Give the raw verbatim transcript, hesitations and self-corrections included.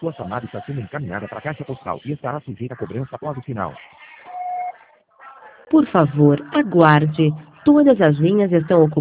Sua chamada está sendo encaminhada para a caixa postal e estará sujeita a cobrança após o sinal. Por favor, aguarde. Todas as linhas estão ocupadas.